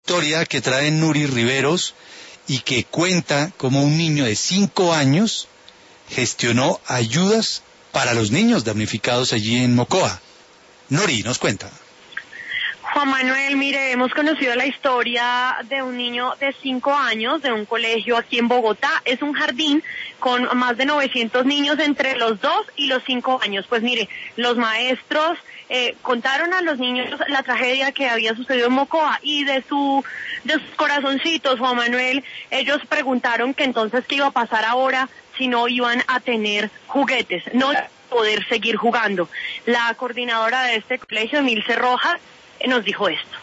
Historia que trae Nuri Riveros y que cuenta cómo un niño de 5 años gestionó ayudas para los niños damnificados allí en Mocoa. Nuri, nos cuenta. Juan Manuel, mire, hemos conocido la historia de un niño de 5 años de un colegio aquí en Bogotá. Es un jardín con más de 900 niños entre los 2 y los 5 años. Pues mire, los maestros contaron a los niños la tragedia que había sucedido en Mocoa y de sus corazoncitos, Juan Manuel, ellos preguntaron que entonces qué iba a pasar ahora si no iban a tener juguetes, no poder seguir jugando. La coordinadora de este colegio, Milce Rojas, nos dijo esto.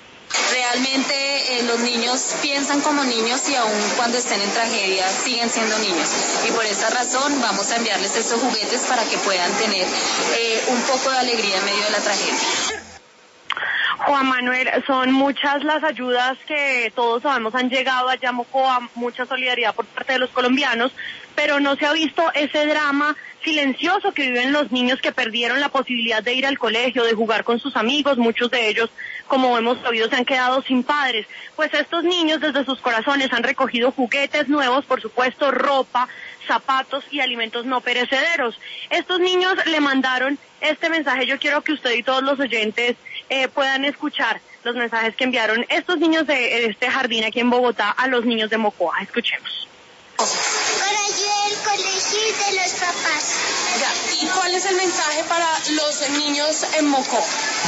Realmente los niños piensan como niños y aun cuando estén en tragedia siguen siendo niños, y por esa razón vamos a enviarles estos juguetes para que puedan tener un poco de alegría en medio de la tragedia. Juan Manuel, son muchas las ayudas que todos sabemos han llegado allá a Mocoa, mucha solidaridad por parte de los colombianos, pero no se ha visto ese drama silencioso que viven los niños que perdieron la posibilidad de ir al colegio, de jugar con sus amigos. Muchos de ellos, como hemos sabido, se han quedado sin padres. Pues estos niños desde sus corazones han recogido juguetes nuevos, por supuesto, ropa, zapatos y alimentos no perecederos. Estos niños le mandaron este mensaje. Yo quiero que usted y todos los oyentes puedan escuchar los mensajes que enviaron estos niños de este jardín aquí en Bogotá a los niños de Mocoa. Escuchemos. Para ayudar al colegio y de los papás. Ya, ¿y cuál es el mensaje para los niños en Mocoa?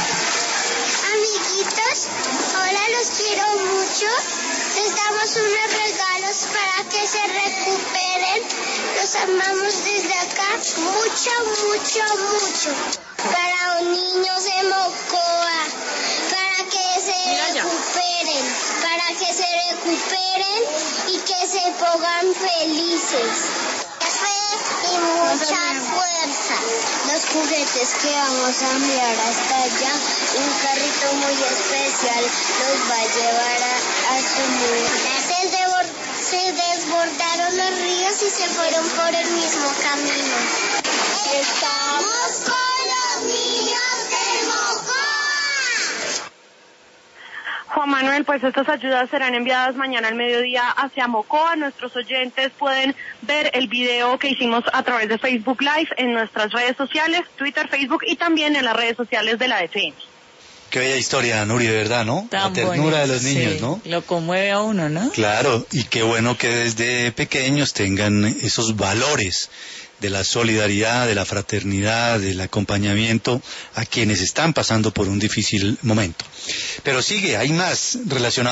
Amiguitos, ahora los quiero mucho. Les damos unos regalos para que se recuperen. Los amamos desde acá. Mucho, mucho, mucho. Para los niños de Mocoa. Para que se recuperen. Para que se recuperen y que se pongan felices. Y mucha fuerza. Los juguetes que vamos a enviar hasta allá, un carrito muy especial los va a llevar a su mundo. Se desbordaron los ríos y se fueron por el mismo camino. Estamos con los niños de Mocoa. Juan Manuel, pues estas ayudas serán enviadas mañana al mediodía hacia Mocoa. Nuestros oyentes pueden ver el video que hicimos a través de Facebook Live en nuestras redes sociales, Twitter, Facebook y también en las redes sociales de la FM. Qué bella historia, Nuri, de verdad, ¿no? Tan la ternura bonito, de los niños, sí. ¿no? Lo conmueve a uno, ¿no? Claro, y qué bueno que desde pequeños tengan esos valores de la solidaridad, de la fraternidad, del acompañamiento a quienes están pasando por un difícil momento. Pero sigue, hay más relacionado